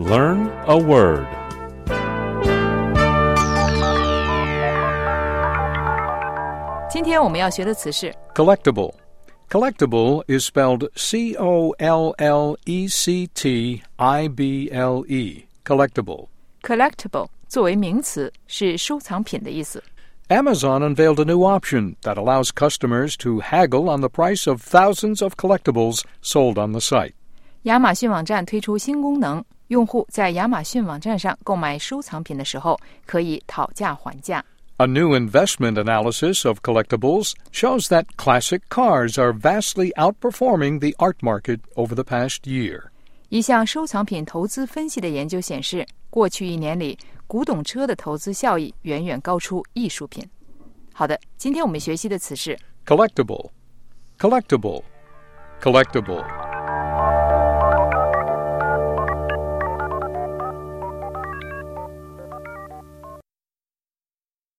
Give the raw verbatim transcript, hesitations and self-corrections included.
Learn a word. 今天我们要学的词是 Collectible. Collectible is spelled C O L L E C T I B L E. Collectible. collectible 作为名词是收藏品的意思。 Amazon unveiled a new option that allows customers to haggle on the price of thousands of collectibles sold on the site. 亚马逊网站推出新功能，用户在亚马逊网站上购买收藏品的时候，可以讨价还价。 A new investment analysis of collectibles shows that classic cars are vastly outperforming the art market over the past year. 一项收藏品投资分析的研究显示，过去一年里，古董车的投资效益远远高出艺术品。好的，今天我们学习的词是 Collectible. Collectible. Collectible.